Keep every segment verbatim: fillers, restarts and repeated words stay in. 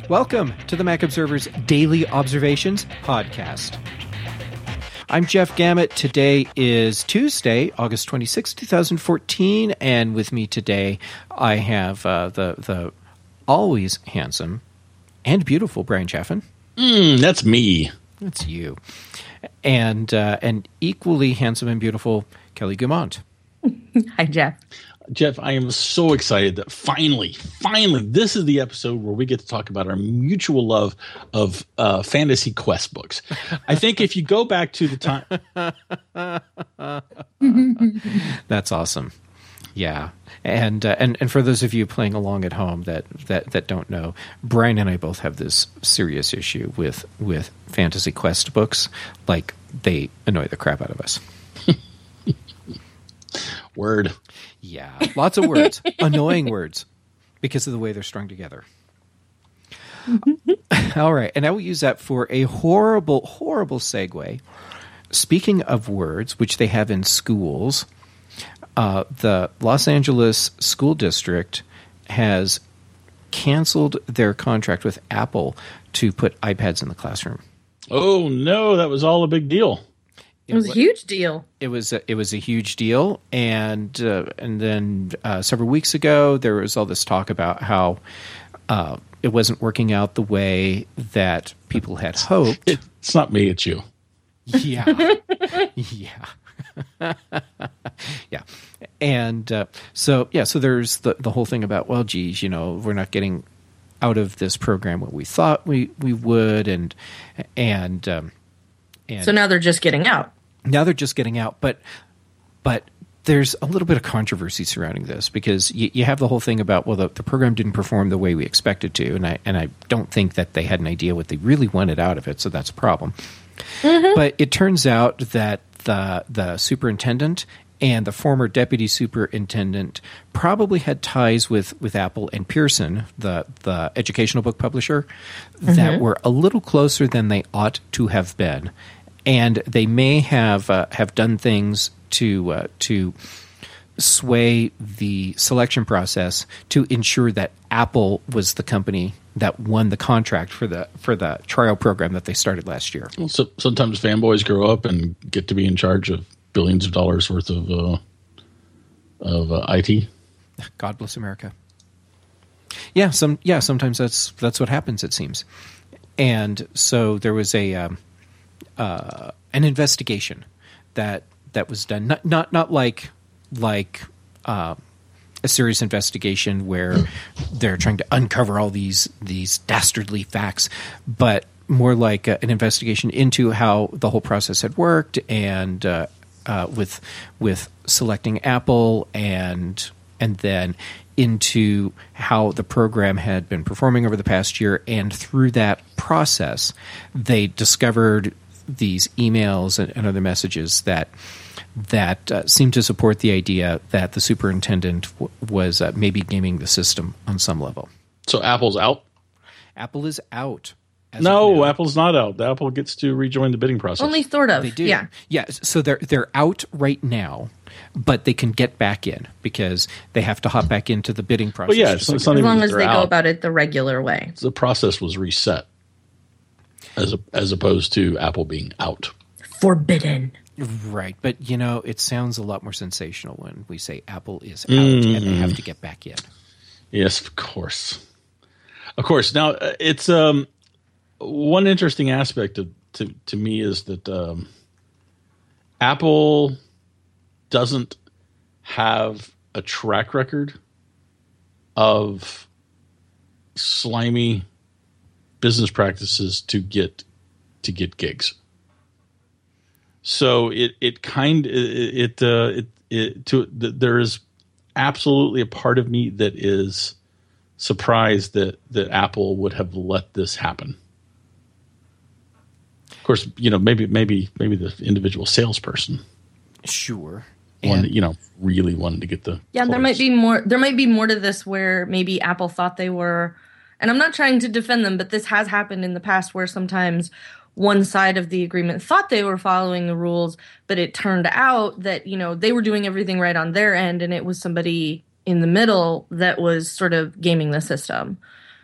Welcome to the Mac Observer's Daily Observations podcast. I'm Jeff Gamet. Today is Tuesday, August twenty-sixth, twenty fourteen, and with me today I have uh, the the always handsome and beautiful Brian Chaffin. Mm, that's me. That's you. And uh, and equally handsome and beautiful Kelly Gumont. Hi, Jeff. Jeff, I am so excited that finally, finally, this is the episode where we get to talk about our mutual love of uh, fantasy quest books. I think if you go back to the time... That's awesome. Yeah. And, uh, and and for those of you playing along at home that, that, that don't know, Brian and I both have this serious issue with, with fantasy quest books. Like, they annoy the crap out of us. Word. Yeah, lots of words, annoying words, because of the way they're strung together. All right, and I will use that for a horrible, horrible segue. Speaking of words, which they have in schools, uh, the Los Angeles School District has canceled their contract with Apple to put iPads in the classroom. Oh, no, that was all a big deal. It was a huge deal. It was a, it was a huge deal, and uh, and then uh, several weeks ago there was all this talk about how uh, it wasn't working out the way that people had hoped. It's not me, it's you. Yeah, yeah, yeah, and uh, so yeah, so there's the the whole thing about, well, geez, you know, we're not getting out of this program what we thought we we would, and and. Um, And so now they're just getting out. Now they're just getting out, but but there's a little bit of controversy surrounding this because you, you have the whole thing about, well, the, the program didn't perform the way we expected to, and I and I don't think that they had an idea what they really wanted out of it, so that's a problem. Mm-hmm. But it turns out that the the superintendent and the former deputy superintendent probably had ties with, with Apple and Pearson, the the educational book publisher, mm-hmm. that were a little closer than they ought to have been, and they may have uh, have done things to uh, to sway the selection process to ensure that Apple was the company that won the contract for the for the trial program that they started last year. Well, so sometimes fanboys grow up and get to be in charge of billions of dollars worth of uh, of uh, I T. God bless America. Yeah, some yeah. Sometimes that's that's what happens. It seems, and so there was a um, uh, an investigation that that was done. Not not not like like uh, a serious investigation where they're trying to uncover all these these dastardly facts, but more like a, an investigation into how the whole process had worked and. Uh, Uh, with with selecting Apple and and then into how the program had been performing over the past year, and through that process, they discovered these emails and, and other messages that that uh, seemed to support the idea that the superintendent w- was uh, maybe gaming the system on some level. So Apple's out? Apple is out. No, Apple's not out. Apple gets to rejoin the bidding process. Only sort of. They do. Yeah. Yeah. So they're they're out right now, but they can get back in because they have to hop back into the bidding process. Well, yeah, it's, it's not as even long that as they're they out. go about it the regular way. The process was reset, as a, as opposed to Apple being out. Forbidden. Right, but you know, it sounds a lot more sensational when we say Apple is out Mm. and they have to get back in. Yes, of course, of course. Now uh, it's um. One interesting aspect of, to to me is that um, Apple doesn't have a track record of slimy business practices to get to get gigs. So it it kind it it, uh, it, it to there is absolutely a part of me that is surprised that that Apple would have let this happen. Of course, you know, maybe maybe maybe the individual salesperson, Sure, wanted, you know, really wanted to get the Yeah, there close. might be more. There might be more to this where maybe Apple thought they were, and I'm not trying to defend them, but this has happened in the past where sometimes one side of the agreement thought they were following the rules, but it turned out that, you know, they were doing everything right on their end, and it was somebody in the middle that was sort of gaming the system.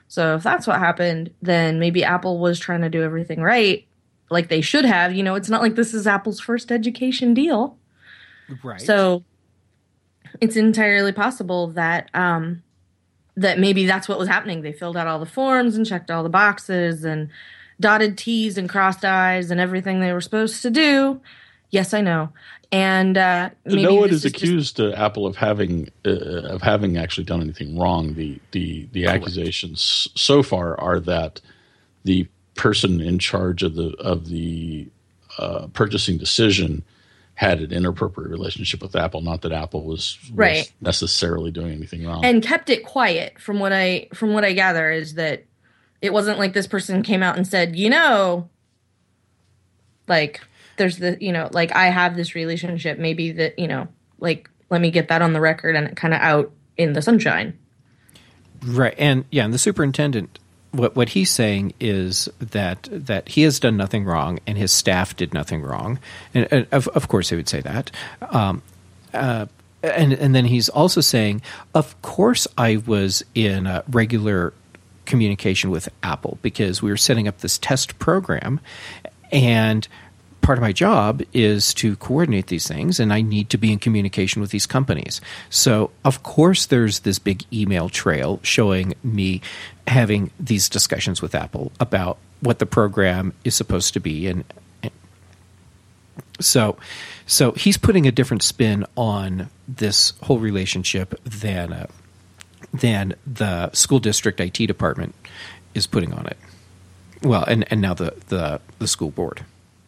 So if that's what happened, then maybe Apple was trying to do everything right, like they should have. You know, it's not like this is Apple's first education deal. Right. So it's entirely possible that um, that maybe that's what was happening. They filled out all the forms and checked all the boxes and dotted T's and crossed I's and everything they were supposed to do. Yes, I know. And uh, maybe no one this is is accused just, uh, Apple of having uh, of having actually done anything wrong. The the the Correct. accusations so far are that the person in charge of the of the uh, purchasing decision had an inappropriate relationship with Apple. Not that Apple was, was Right. necessarily doing anything wrong. and kept it quiet. From what I from what I gather is that it wasn't like this person came out and said, you know, like there's the, you know, like I have this relationship. Maybe that, you know, like let me get that on the record and kind of out in the sunshine. Right, and yeah, and the superintendent, what what he's saying is that that he has done nothing wrong, and his staff did nothing wrong, and, and of of course he would say that, um, uh, and and then he's also saying, of course I was in a regular communication with Apple because we were setting up this test program, and part of my job is to coordinate these things, and I need to be in communication with these companies. So, of course, there's this big email trail showing me having these discussions with Apple about what the program is supposed to be, and, and so, so he's putting a different spin on this whole relationship than uh, than the school district I T department is putting on it. Well, and, and now the, the, the school board.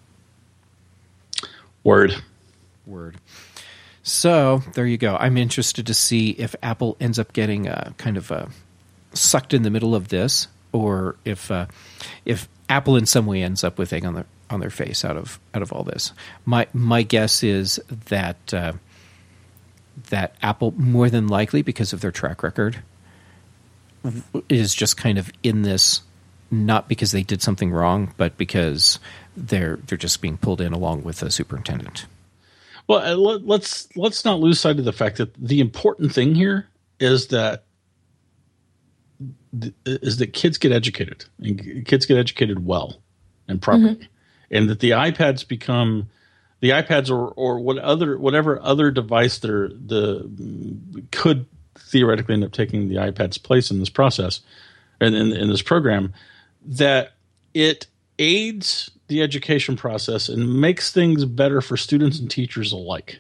Word. Word. So there you go. I'm interested to see if Apple ends up getting uh, kind of uh, sucked in the middle of this, or if uh, if Apple in some way ends up with egg on their on their face out of out of all this. My my guess is that uh, that Apple, more than likely, because of their track record, is just kind of in this, not because they did something wrong, but because they're they're just being pulled in along with the superintendent. Well, uh, let, let's let's not lose sight of the fact that the important thing here is that is that kids get educated, and kids get educated well and properly, mm-hmm. and that the iPads become the iPads or or what other whatever other device they're the could theoretically end up taking the iPad's place in this process and in, in this program, that it aids the education process and makes things better for students and teachers alike.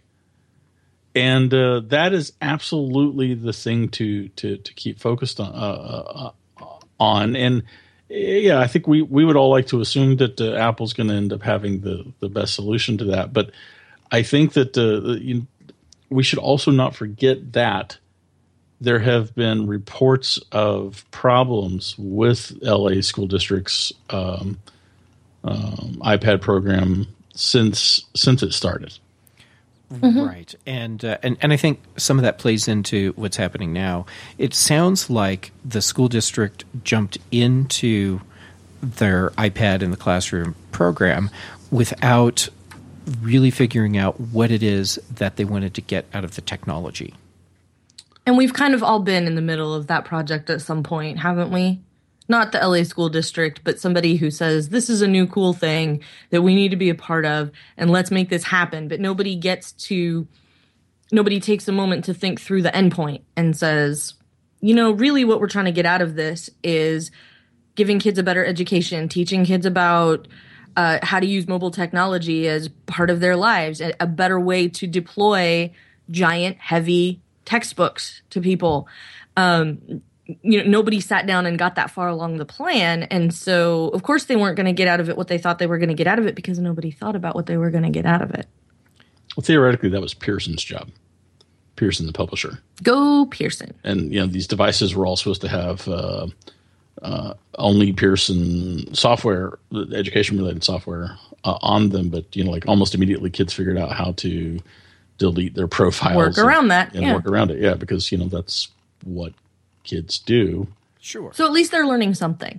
And uh, that is absolutely the thing to to to keep focused on. Uh, uh, on. And yeah, I think we, we would all like to assume that uh, Apple's going to end up having the, the best solution to that. But I think that uh, you, we should also not forget that there have been reports of problems with L A school districts' um, um, iPad program since since it started. Mm-hmm. Right, and uh, and and I think some of that plays into what's happening now. It sounds like the school district jumped into their iPad in the classroom program without really figuring out what it is that they wanted to get out of the technology. And we've kind of all been in the middle of that project at some point, haven't we? Not the L A school district, but somebody who says, this is a new cool thing that we need to be a part of, and let's make this happen. But nobody gets to, nobody takes a moment to think through the endpoint and says, you know, really what we're trying to get out of this is giving kids a better education, teaching kids about uh, how to use mobile technology as part of their lives, a, a better way to deploy giant, heavy textbooks to people. Um, you know, nobody sat down and got that far along the plan. And so, of course, they weren't going to get out of it what they thought they were going to get out of it because nobody thought about what they were going to get out of it. Well, theoretically, that was Pearson's job. Pearson, the publisher. Go Pearson. And, you know, these devices were all supposed to have uh, uh, only Pearson software, education-related software uh, on them. But, you know, like almost immediately kids figured out how to delete their profiles. Work around and, that, and yeah. work around it, yeah, because, you know, that's what kids do. Sure. So at least they're learning something.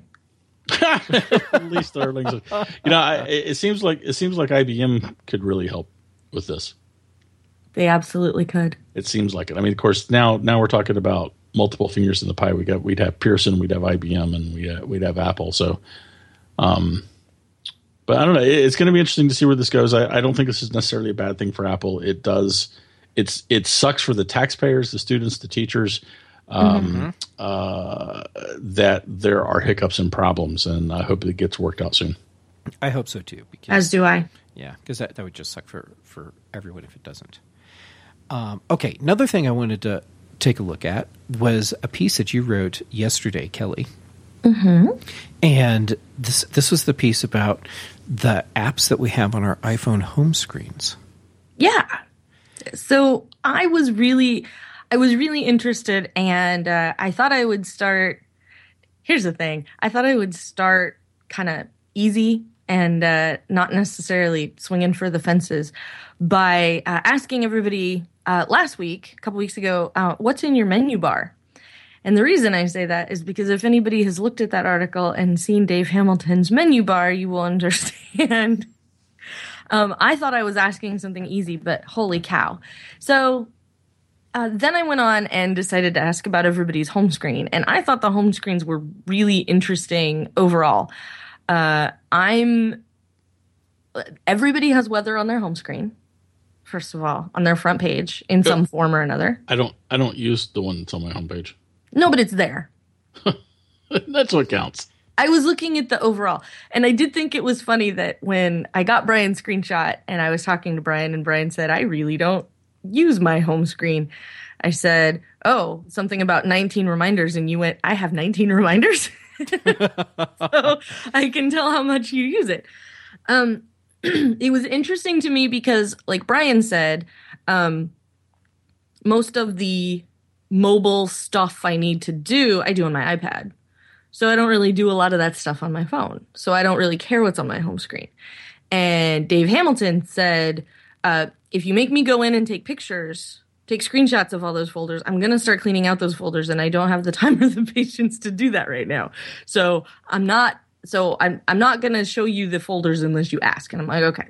At least they're learning something. You know, I, it seems like it seems like I B M could really help with this. They absolutely could. It seems like it. I mean, of course, now now we're talking about multiple fingers in the pie. We got we'd have Pearson, we'd have I B M, and we uh, we'd have Apple. So, um, but I don't know. It, it's going to be interesting to see where this goes. I, I don't think this is necessarily a bad thing for Apple. It does. It's it sucks for the taxpayers, the students, the teachers. Um, mm-hmm. uh, that there are hiccups and problems, and I hope it gets worked out soon. I hope so too. Because, As do I. Yeah, because that, that would just suck for, for everyone if it doesn't. Um, okay, another thing I wanted to take a look at was a piece that you wrote yesterday, Kelly. Mm-hmm. And this this was the piece about the apps that we have on our iPhone home screens. Yeah. So I was really... I was really interested, and uh, I thought I would start. Here's the thing: I thought I would start kind of easy and uh, not necessarily swinging for the fences by uh, asking everybody uh, last week, a couple weeks ago, uh, what's in your menu bar? And the reason I say that is because if anybody has looked at that article and seen Dave Hamilton's menu bar, you will understand. um, I thought I was asking something easy, but holy cow! So. Uh, then I went on and decided to ask about everybody's home screen, and I thought the home screens were really interesting overall. Uh, I'm everybody has weather on their home screen, first of all, on their front page in some form or another. I don't. I don't use the one that's on my homepage. No, but it's there. That's what counts. I was looking at the overall, and I did think it was funny that when I got Brian's screenshot and I was talking to Brian, and Brian said, "I really don't use my home screen." I said, oh, something about nineteen reminders. And you went, I have nineteen reminders. So I can tell how much you use it. Um, it was interesting to me because, like Brian said, um, most of the mobile stuff I need to do, I do on my iPad. So I don't really do a lot of that stuff on my phone. So I don't really care what's on my home screen. And Dave Hamilton said, uh, if you make me go in and take pictures, take screenshots of all those folders, I'm going to start cleaning out those folders, and I don't have the time or the patience to do that right now. So I'm not, so I'm, I'm not going to show you the folders unless you ask. And I'm like, okay.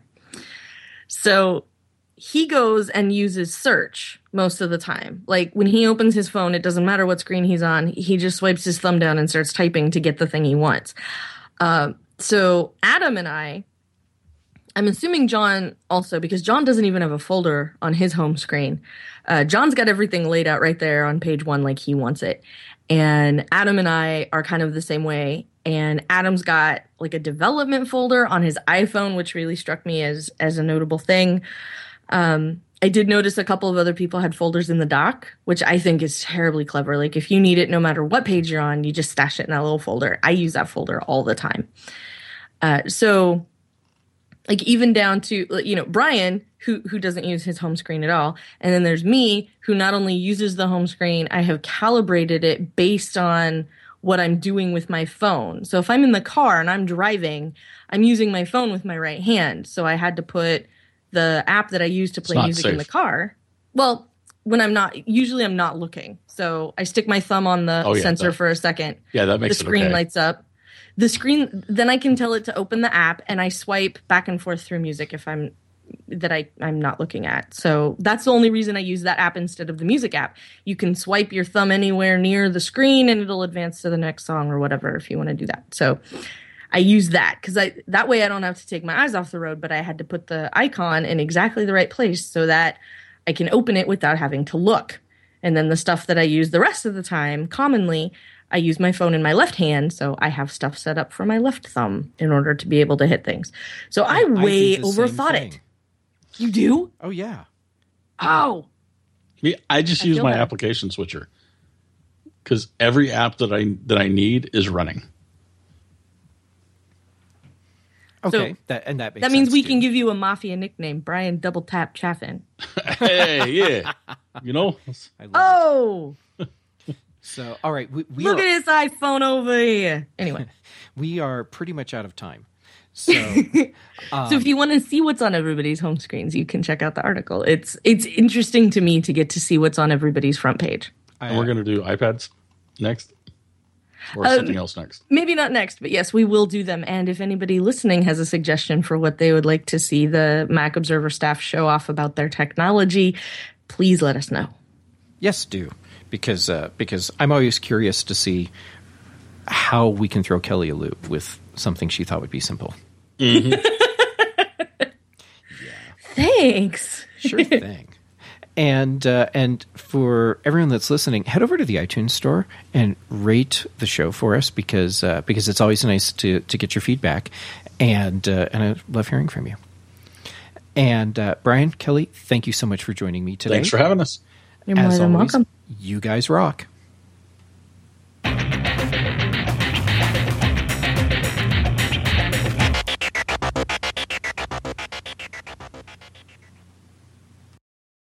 So he goes and uses search most of the time. Like when he opens his phone, it doesn't matter what screen he's on. He just swipes his thumb down and starts typing to get the thing he wants. Uh, so Adam and I, I'm assuming John also, because John doesn't even have a folder on his home screen. Uh, John's got everything laid out right there on page one like he wants it. And Adam and I are kind of the same way. And Adam's got like a development folder on his iPhone, which really struck me as, as a notable thing. Um, I did notice a couple of other people had folders in the dock, which I think is terribly clever. Like if you need it, no matter what page you're on, you just stash it in that little folder. I use that folder all the time. Uh, so... Like even down to, you know, Brian, who who doesn't use his home screen at all. And then there's me, who not only uses the home screen, I have calibrated it based on what I'm doing with my phone. So if I'm in the car and I'm driving, I'm using my phone with my right hand. So I had to put the app that I use to play music safe. in the car. Well, when I'm not, usually I'm not looking. So I stick my thumb on the oh, yeah, sensor that, for a second. Yeah, that makes the it screen okay. lights up. The screen, then I can tell it to open the app, and I swipe back and forth through music if I'm that I, I'm not looking at. So that's the only reason I use that app instead of the music app. You can swipe your thumb anywhere near the screen, and it'll advance to the next song or whatever if you want to do that. So I use that because I that way I don't have to take my eyes off the road, but I had to put the icon in exactly the right place so that I can open it without having to look. And then the stuff that I use the rest of the time, commonly, I use my phone in my left hand, so I have stuff set up for my left thumb in order to be able to hit things. So I, I way overthought it. You do? Oh, yeah. Oh. Yeah, I just I use my bad. application switcher because every app that I that I need is running. Okay, so that and that makes that means sense we too. can give you a mafia nickname, Brian Double Tap Chaffin. Hey, yeah, you know. I love oh. It. So, all right, we, we look are, at this iPhone over here. Anyway, we are pretty much out of time. So, um, so if you want to see what's on everybody's home screens, you can check out the article. It's it's interesting to me to get to see what's on everybody's front page. I, and we're going to do iPads next, or um, something else next. Maybe not next, but yes, we will do them. And if anybody listening has a suggestion for what they would like to see the Mac Observer staff show off about their technology, please let us know. Yes, do. because uh, because I'm always curious to see how we can throw Kelly a loop with something she thought would be simple. Mm-hmm. yeah. Thanks. Sure thing. And uh, and for everyone that's listening, head over to the iTunes store and rate the show for us because uh, because it's always nice to to get your feedback, and uh, and I love hearing from you. And uh, Brian, Kelly, thank you so much for joining me today. Thanks for having us. You're more As than always, welcome. you guys rock.